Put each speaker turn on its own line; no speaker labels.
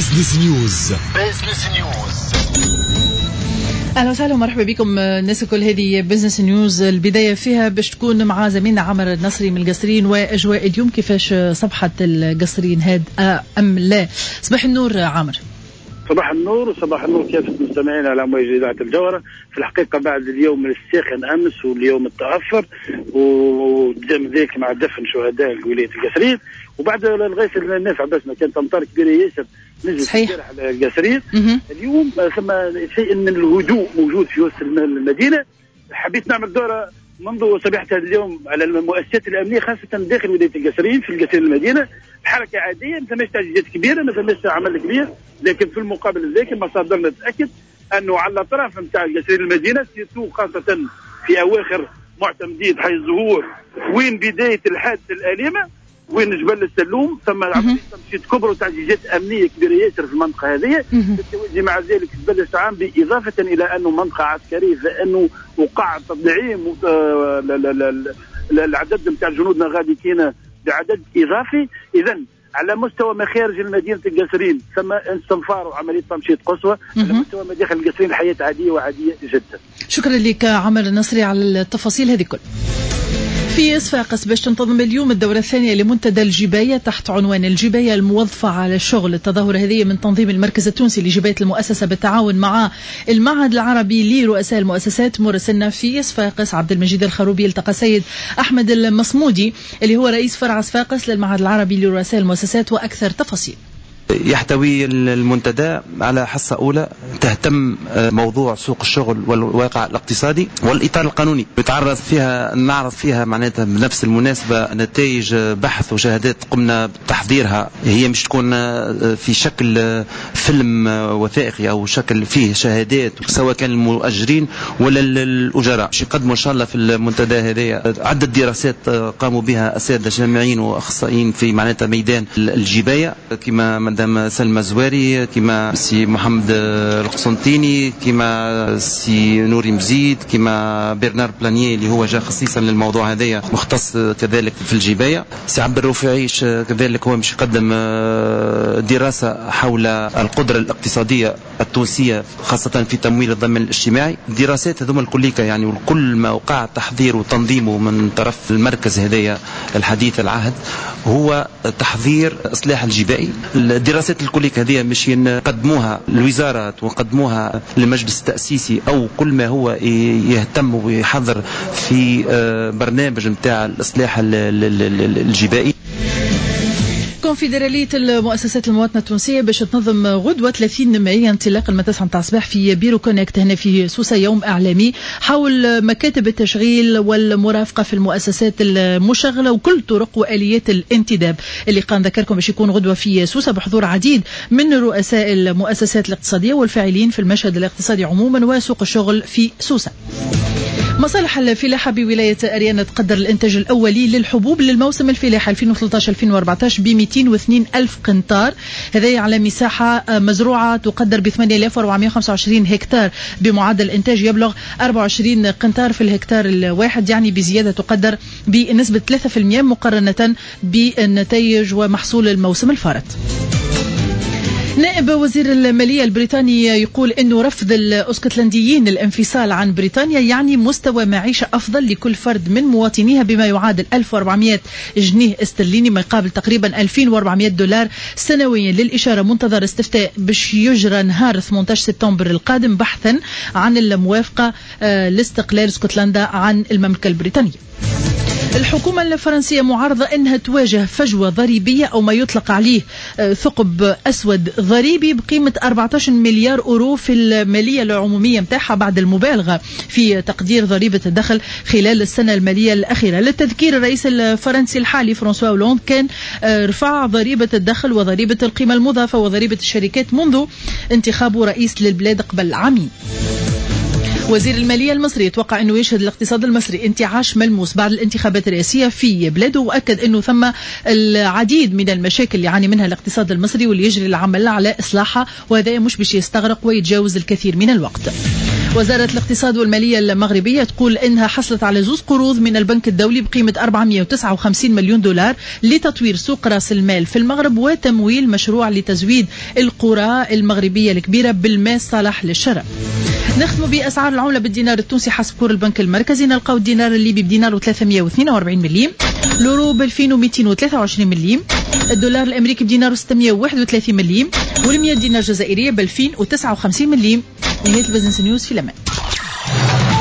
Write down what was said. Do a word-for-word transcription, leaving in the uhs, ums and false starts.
بزنس نيوز. بزنس نيوز.
أهلا وسهلا ومرحبا بكم الناس الكل. هذه بزنس نيوز البداية فيها باش تكون مع زميلنا عمر النصري من القصرين وأجواء اليوم. كيفاش صبحة القصرين هاد أم لا؟ صباح النور عامر.
صباح النور وصباح النور كافة المستمعين على موجة إذاعة الجوهرة. في الحقيقة بعد اليوم الساخن أمس واليوم التأثر وقدام ذلك مع دفن شهداء ولاية القصرين وبعد الغيث النافع بس ما كانت أمطار كبيرة ياسر نزلت الشارع على القصرين. اليوم ثم شيء من الهدوء موجود في وسط المدينة. حبيت نعمل دورة منذ صباحة هذا اليوم على المؤسسات الأمنية خاصة داخل ولاية القصرين في القصرين المدينة. الحركة عادية، ما فماش تعديلات كبيرة، ما فماش عمل كبير، لكن في المقابل ذلك مصادرنا تأكد أنه على الأطراف نتاع القصرين المدينة سيرتو خاصة في أواخر معتمدين حي الزهور وين بداية الحادثة الأليمة وين جبل السلوم ثم عملية تمشيط كبرى وتعديلات أمنية كبيرة ياسر في المنطقة هذه بالتوازي مع ذلك جبل السعام بإضافة إلى أنه منطقة عسكرية فإنه وقع تضعيم العدد نتاع جنودنا غادي كاين بعدد إضافي. إذا على مستوى مخارج المدينة القصرين ثم استنفار وعملية تمشيط قصوى، على مستوى مداخل القصرين الحياة عادية وعادية جدا.
شكرا لك عمر النصري على التفاصيل هذه كل. في صفاقس باش تنتظم اليوم الدورة الثانية لمنتدى الجباية تحت عنوان الجباية الموظفة على الشغل. التظاهرة هذه من تنظيم المركز التونسي لجباية المؤسسة بالتعاون مع المعهد العربي لرؤساء المؤسسات. مراسلنا في صفاقس عبد المجيد الخروبي التقى سيد أحمد المصمودي اللي هو رئيس فرع صفاقس للمعهد العربي لرؤساء المؤسسات وأكثر تفاصيل.
يحتوي المنتدى على حصة أولى تهتم موضوع سوق الشغل والواقع الاقتصادي والإطار القانوني. نتعرض فيها نعرض فيها معناتها بنفس المناسبة نتائج بحث وشهادات قمنا بتحضيرها. هي مش تكون في شكل فيلم وثائقي أو شكل فيه شهادات سواء كان المؤجرين ولا الأجراء. باش يقدموا إن شاء الله في المنتدى هذه عدة دراسات قاموا بها أساتذة جامعيين وأخصائيين في معناتها ميدان الجباية كما مدام سلمى زواري كما سي محمد القسنطيني كما سي نوري مزيد كما برنار بلانيي اللي هو جاء خصيصا للموضوع هذايا مختص كذلك في الجباية. سي عبد الرفيعيش كذلك هو مش يقدم دراسة حول القدرة الاقتصادية التونسية خاصة في تمويل الضمان الاجتماعي. الدراسات هذوما الكليكة يعني وكل ما وقع تحضيره وتنظيمه من طرف المركز هذايا الحديث العهد هو تحضير إصلاح الجبائي. الدراسات الكلية هذه مش يقدموها الوزارات ويقدموها للمجلس التأسيسي أو كل ما هو يهتم ويحضر في برنامج متاع الإصلاح الجبائي.
كونفدرالية المؤسسات المواطنة التونسية باش تنظم غدوة ثلاثين مايو انطلاقا من تسعة متاع الصباح في بيرو كونكت هنا في سوسة، يوم إعلامي حول مكاتب التشغيل والمرافقة في المؤسسات المشغلة وكل طرق وآليات الانتداب اللي قام ذكركم باش يكون غدوة في سوسة بحضور عديد من رؤساء المؤسسات الاقتصادية والفاعلين في المشهد الاقتصادي عموما وسوق الشغل في سوسة. مصالح الفلاحة بولاية أريانا تقدر الإنتاج الأولي للحبوب للموسم الفلاحة ألفين وثلاثة عشر ألفين وأربعة عشر ب مئتين واثنين ألف قنطار، هذا على مساحة مزروعة تقدر ب ثمانية آلاف وأربعمئة وخمسة وعشرين هكتار بمعدل إنتاج يبلغ أربعة وعشرين قنطار في الهكتار الواحد، يعني بزيادة تقدر بنسبة ثلاثة بالمئة مقارنة بالنتائج ومحصول الموسم الفارط. نائب وزير المالية البريطاني يقول أنه رفض الأسكتلنديين الانفصال عن بريطانيا يعني مستوى معيشة أفضل لكل فرد من مواطنيها بما يعادل ألف وأربعمئة جنيه استرليني ما يقابل تقريبا ألفين وأربعمئة دولار سنويا. للإشارة منتظر استفتاء باش يجرى نهار ثمانية عشر سبتمبر القادم بحثا عن الموافقة لاستقلال اسكتلندا عن المملكة البريطانية. الحكومة الفرنسية معارضة أنها تواجه فجوة ضريبية أو ما يطلق عليه ثقب أسود ضريبي بقيمة أربعة عشر مليار أورو في المالية العمومية متاعها بعد المبالغة في تقدير ضريبة الدخل خلال السنة المالية الأخيرة. للتذكير الرئيس الفرنسي الحالي فرانسوا هولاند كان رفع ضريبة الدخل وضريبة القيمة المضافة وضريبة الشركات منذ انتخابه رئيس للبلاد قبل عامين. وزير المالية المصري يتوقع أنه يشهد الاقتصاد المصري انتعاش ملموس بعد الانتخابات الرئاسية في بلاده، وأكد أنه ثم العديد من المشاكل اللي يعاني منها الاقتصاد المصري واللي يجري العمل على إصلاحها، وهذا مش باش يستغرق ويتجاوز الكثير من الوقت. وزارة الاقتصاد والمالية المغربية تقول إنها حصلت على زوز قروض من البنك الدولي بقيمة أربعمئة وتسعة وخمسين مليون دولار لتطوير سوق رأس المال في المغرب وتمويل مشروع لتزويد القرى المغربية الكبيرة بالماء الصالح للشراء. نختم بأسعار العملة بالدينار التونسي حسب كور البنك المركزي. نلقاو الدينار الليبي بدينار وثلاثمئة واثنين وأربعين مليم، اليورو بألفين ومئتين وثلاثة وعشرين مليم، الدولار الأمريكي بدينار وستمئة وواحد وثلاثين مليم، والمئة دينار جزائرية بألفين وتسعة وخمسين مليم. نهاية البزنس نيوز في الأمان.